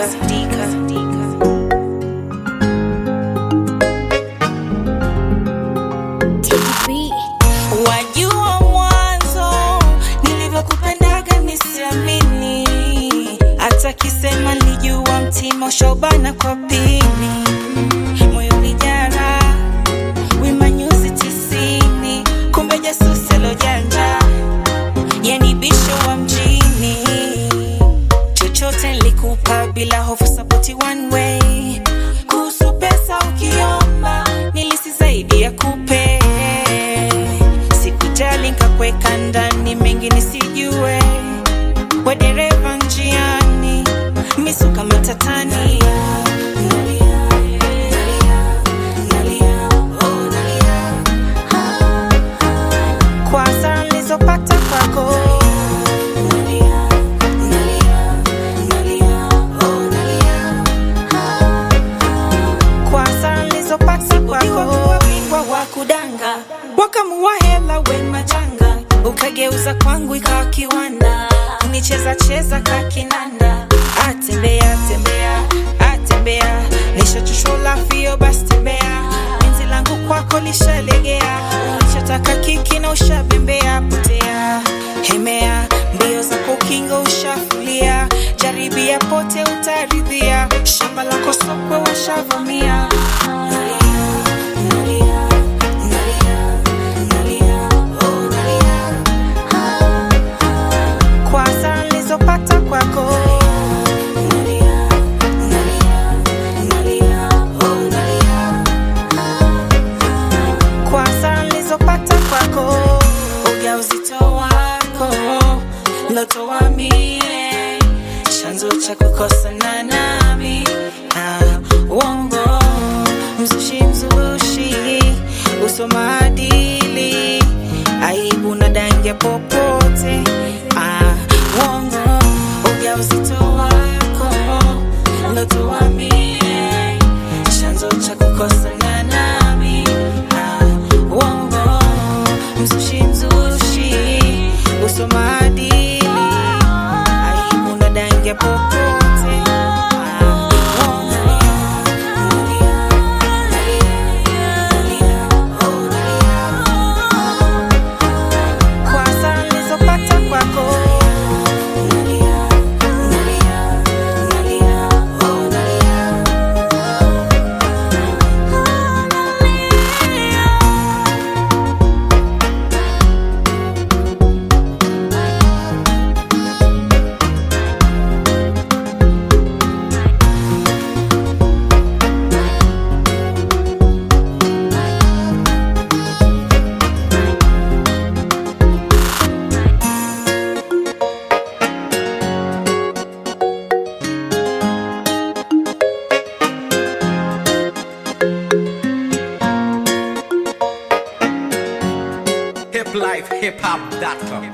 Wajua mwanzo nilivyokupendaga nisiamini, hata kisema nilijua mtima ushobana kwa pini. Moyo ulijara wima nyuzi 90, kumbe jasusi alojanja, yani bisho wa mjini. Chochote nilikupa bila hofu, sapoti one way. Kuhusu pesa ukiomba nilisi zaidi ya kupe, sikujali nikakweka ndani mengi nisijue. We dereva njiani, misuka matatani. Kwa hasara nilizopata kwako, kwa hasara nilizopata kwako. Wakudanga wakamuwa hela we majanga, ukageuza kwangu ikawa kiwanda, unicheza cheza kakinanda. Atembea tembea atembea, nishachoshwa lafio basi tembea. Penzi langu kwako lishalegea, unichataka kiki na ushabembea. Potea hemea, mbio za kukinga ushafulia. Jaribia pote utaridhia, shamba lako sokwe washavamia. Kwa hasara nilizopata kwako, kwa hasara nilizopata kwako. Ujauzito wako lotoa mie, chanzo cha kukosana nami. Uongo mzushi uso maadili, aibu na dangia popote. Uongo ujauzito wako lotoa mie, chanzo cha kukosana nami. Uongo mzushi uso maadili, aibu na dangia popote. Kwa hasara nilizopata kwako, hiplifehiphop.com